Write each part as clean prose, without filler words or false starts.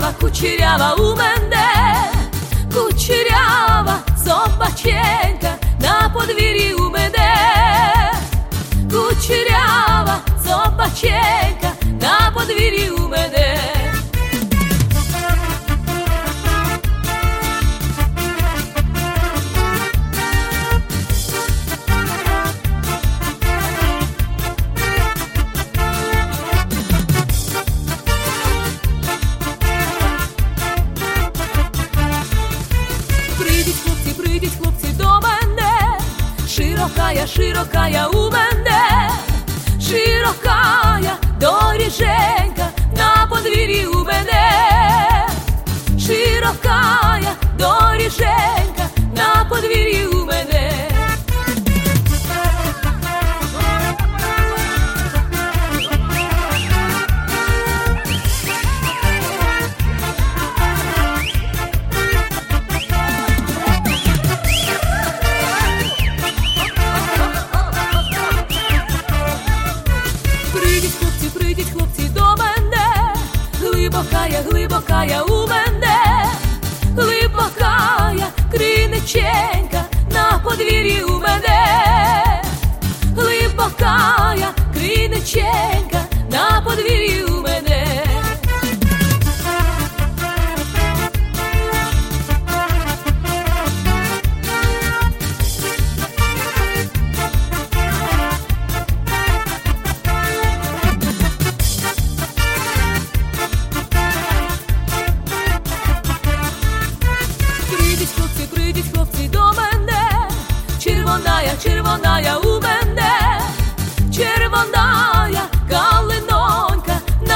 кучерява у мене, кучерява собаченька на подвір'ї у мене, кучерява собаченька на подвір'ї у мене. Прийдіть, хлопці, до мене, широкая у мене, широкая доріженька на подвір'ї у мене, широкая доріженька на подвір'ї у мене. Прийдіть, хлопці, до мене, глибокая у мене, глибокая криниченька на подвір'ї у мене, глибокая криниченька на подвір'ї у мене. Прийдіть, хлопці, до мене, червоная у мене, червоная калинонька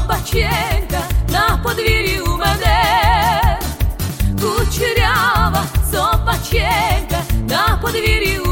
собаченька на подвір'ї у мене, кучерява собаченька на подвір'ї у мене.